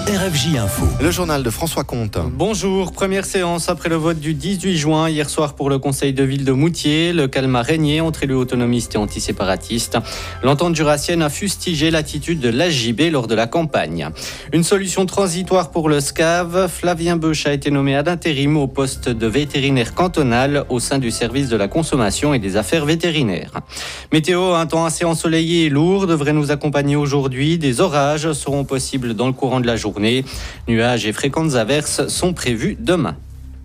RFJ Info. Le journal de François Comte. Bonjour, première séance après le vote du 18 juin, hier soir pour le conseil de ville de Moutier. Le calme a régné entre élus autonomistes et antiséparatistes. L'entente jurassienne a fustigé l'attitude de l'AJB lors de la campagne. Une solution transitoire pour le SCAV. Flavien Beuch a été nommé ad intérim au poste de vétérinaire cantonal au sein du service de la consommation et des affaires vétérinaires. Météo, un temps assez ensoleillé et lourd devrait nous accompagner aujourd'hui. Des orages seront possibles dans le courant de la journée. Nuages et fréquentes averses sont prévus demain.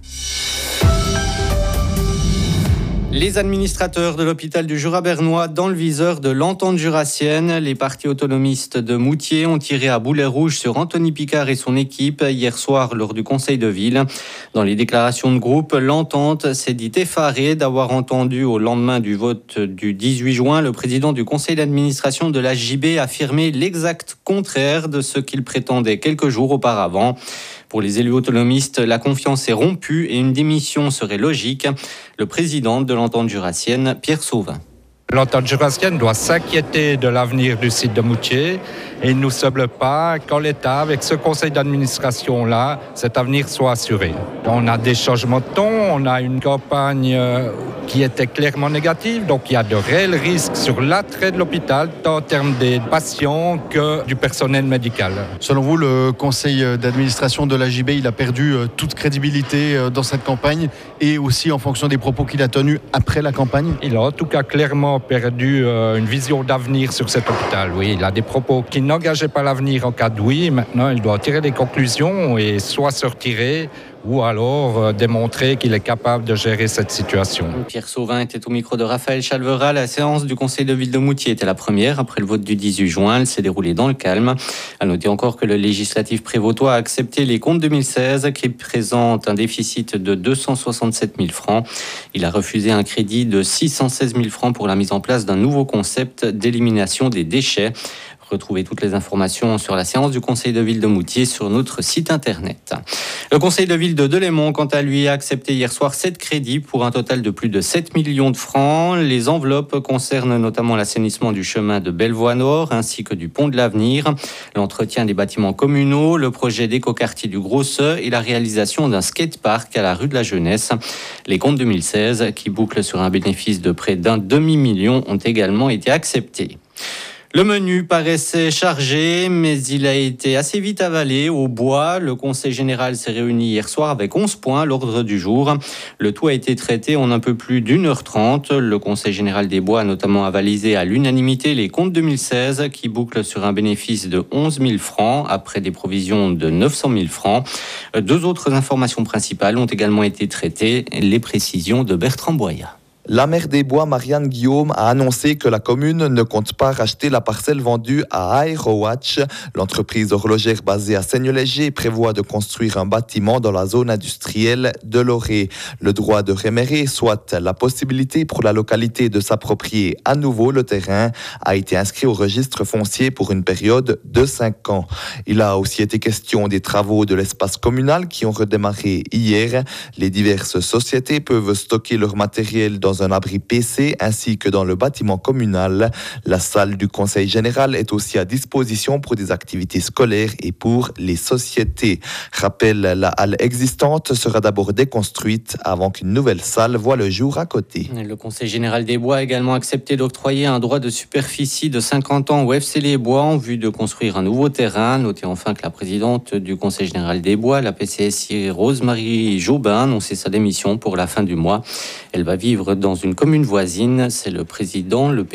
Les administrateurs de l'hôpital du Jura bernois dans le viseur de l'entente jurassienne. Les partis autonomistes de Moutier ont tiré à boulet rouge sur Anthony Picard et son équipe hier soir lors du conseil de ville. Dans les déclarations de groupe, l'entente s'est dit effarée d'avoir entendu au lendemain du vote du 18 juin le président du conseil d'administration de la JB affirmer l'exact contraire de ce qu'il prétendait quelques jours auparavant. Pour les élus autonomistes, la confiance est rompue et une démission serait logique. Le président de l'entente jurassienne, Pierre Sauvin. L'entente jurassienne doit s'inquiéter de l'avenir du site de Moutier et il ne nous semble pas qu'en l'état, avec ce conseil d'administration-là, cet avenir soit assuré. On a des changements de ton, on a une campagne qui était clairement négative, donc il y a de réels risques sur l'attrait de l'hôpital, tant en termes des patients que du personnel médical. Selon vous, le conseil d'administration de l'AJB, il a perdu toute crédibilité dans cette campagne et aussi en fonction des propos qu'il a tenus après la campagne? Il a en tout cas clairement perdu une vision d'avenir sur cet hôpital. Oui, il a des propos qui n'engageaient pas l'avenir en cas de oui. Maintenant, il doit tirer des conclusions et soit se retirer ou alors démontrer qu'il est capable de gérer cette situation. Pierre Sauvin était au micro de Raphaël Chalvera. La séance du conseil de ville de Moutier était la première après le vote du 18 juin. Elle s'est déroulée dans le calme. À noter encore que le législatif prévôtois a accepté les comptes 2016 qui présentent un déficit de 267 000 francs. Il a refusé un crédit de 616 000 francs pour la mise en place d'un nouveau concept d'élimination des déchets. Retrouvez toutes les informations sur la séance du conseil de ville de Moutier sur notre site internet. Le conseil de ville de Delémont, quant à lui, a accepté hier soir 7 crédits pour un total de plus de 7 millions de francs. Les enveloppes concernent notamment l'assainissement du chemin de Bellevoie-Nord ainsi que du pont de l'Avenir, l'entretien des bâtiments communaux, le projet d'écoquartier du Gros-Seu et la réalisation d'un skatepark à la rue de la Jeunesse. Les comptes 2016, qui bouclent sur un bénéfice de près d'un demi-million, ont également été acceptés. Le menu paraissait chargé, mais il a été assez vite avalé au bois. Le conseil général s'est réuni hier soir avec 11 points à l'ordre du jour. Le tout a été traité en un peu plus d'1h30. Le conseil général des bois a notamment avalisé à l'unanimité les comptes 2016 qui bouclent sur un bénéfice de 11 000 francs après des provisions de 900 000 francs. Deux autres informations principales ont également été traitées. Les précisions de Bertrand Boya. La maire des Bois, Marianne Guillaume, a annoncé que la commune ne compte pas racheter la parcelle vendue à Aerowatch. L'entreprise horlogère basée à Seigne-Léger prévoit de construire un bâtiment dans la zone industrielle de Loré. Le droit de rémérer, soit la possibilité pour la localité de s'approprier à nouveau le terrain, a été inscrit au registre foncier pour une période de 5 ans. Il a aussi été question des travaux de l'espace communal qui ont redémarré hier. Les diverses sociétés peuvent stocker leur matériel dans un abri PC ainsi que dans le bâtiment communal. La salle du conseil général est aussi à disposition pour des activités scolaires et pour les sociétés. Rappel, la halle existante sera d'abord déconstruite avant qu'une nouvelle salle voie le jour à côté. Le conseil général des Bois a également accepté d'octroyer un droit de superficie de 50 ans au FC Les Bois en vue de construire un nouveau terrain. Notez enfin que la présidente du conseil général des Bois, la PCSI Rose-Marie Jobin, a annoncé sa démission pour la fin du mois. Elle va vivre dans une commune voisine. C'est le président, le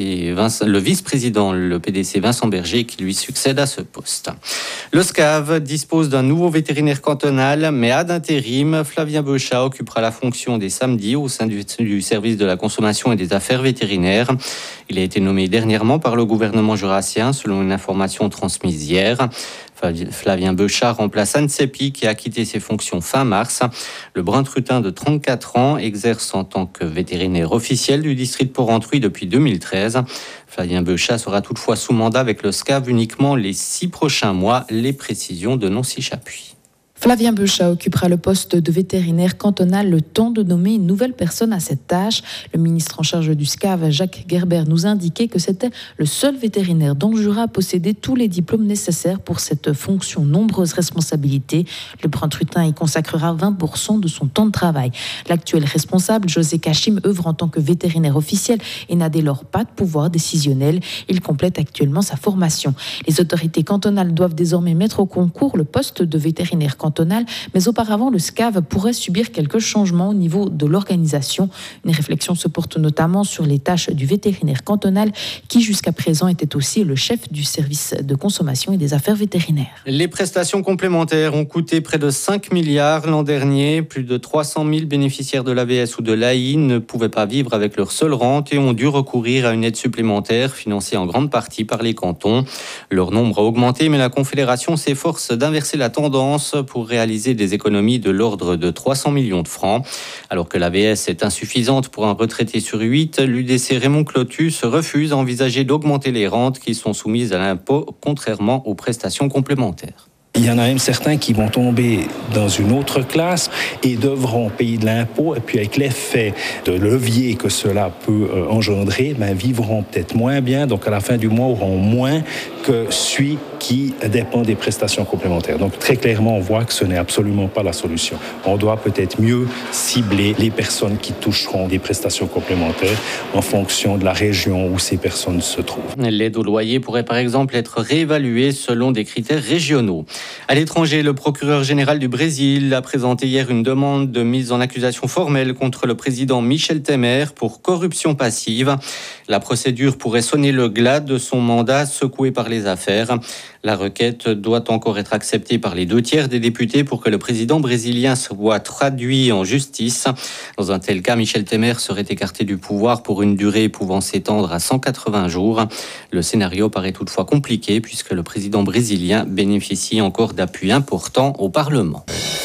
vice-président, le PDC Vincent Berger qui lui succède à ce poste. Le SCAV dispose d'un nouveau vétérinaire cantonal, mais ad intérim. Flavien Beuch occupera la fonction des samedis au sein du service de la consommation et des affaires vétérinaires. Il a été nommé dernièrement par le gouvernement jurassien, selon une information transmise hier. Flavien Beuchard remplace Anne Seppi qui a quitté ses fonctions fin mars. Le Brun-Trutin de 34 ans exerce en tant que vétérinaire officiel du district Port-Rentruy depuis 2013. Flavien Beuchard sera toutefois sous mandat avec le SCAV uniquement les 6 prochains mois. Les précisions de Nancy Chapuis. Flavien Beuchat occupera le poste de vétérinaire cantonal le temps de nommer une nouvelle personne à cette tâche. Le ministre en charge du SCAV, Jacques Gerber, nous a indiqué que c'était le seul vétérinaire dans le Jura à posséder tous les diplômes nécessaires pour cette fonction. Nombreuses responsabilités. Le Brun-Trutin y consacrera 20% de son temps de travail. L'actuel responsable, José Kachim, œuvre en tant que vétérinaire officiel et n'a dès lors pas de pouvoir décisionnel. Il complète actuellement sa formation. Les autorités cantonales doivent désormais mettre au concours le poste de vétérinaire cantonal, mais auparavant le SCAV pourrait subir quelques changements au niveau de l'organisation. Une réflexion se porte notamment sur les tâches du vétérinaire cantonal qui jusqu'à présent était aussi le chef du service de consommation et des affaires vétérinaires. Les prestations complémentaires ont coûté près de 5 milliards l'an dernier. Plus de 300 000 bénéficiaires de l'AVS ou de l'AI ne pouvaient pas vivre avec leur seule rente et ont dû recourir à une aide supplémentaire financée en grande partie par les cantons. Leur nombre a augmenté, mais la Confédération s'efforce d'inverser la tendance pour réaliser des économies de l'ordre de 300 millions de francs. Alors que l'AVS est insuffisante pour un retraité sur 8, l'UDC Raymond Clotus refuse à envisager d'augmenter les rentes qui sont soumises à l'impôt, contrairement aux prestations complémentaires. Il y en a même certains qui vont tomber dans une autre classe et devront payer de l'impôt. Et puis avec l'effet de levier que cela peut engendrer, vivront peut-être moins bien. Donc à la fin du mois, auront moins que celui qui dépend des prestations complémentaires. Donc très clairement, on voit que ce n'est absolument pas la solution. On doit peut-être mieux cibler les personnes qui toucheront des prestations complémentaires en fonction de la région où ces personnes se trouvent. L'aide au loyer pourrait par exemple être réévaluée selon des critères régionaux. À l'étranger, le procureur général du Brésil a présenté hier une demande de mise en accusation formelle contre le président Michel Temer pour corruption passive. La procédure pourrait sonner le glas de son mandat secoué par les affaires. La requête doit encore être acceptée par les 2/3 des députés pour que le président brésilien soit traduit en justice. Dans un tel cas, Michel Temer serait écarté du pouvoir pour une durée pouvant s'étendre à 180 jours. Le scénario paraît toutefois compliqué puisque le président brésilien bénéficie encore d'appui important au Parlement.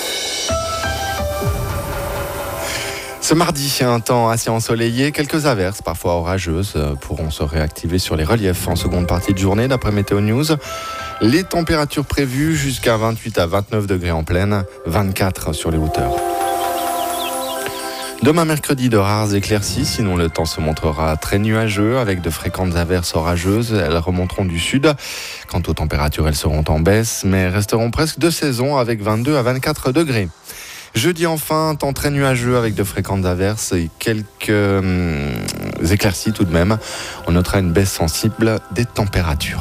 Ce mardi, un temps assez ensoleillé, quelques averses, parfois orageuses, pourront se réactiver sur les reliefs en seconde partie de journée, d'après Météo News. Les températures prévues jusqu'à 28 à 29 degrés en plaine, 24 sur les hauteurs. Demain mercredi, de rares éclaircies, sinon le temps se montrera très nuageux avec de fréquentes averses orageuses. Elles remonteront du sud. Quant aux températures, elles seront en baisse, mais resteront presque de saison avec 22 à 24 degrés. Jeudi enfin, temps très nuageux avec de fréquentes averses et quelques éclaircies tout de même. On notera une baisse sensible des températures.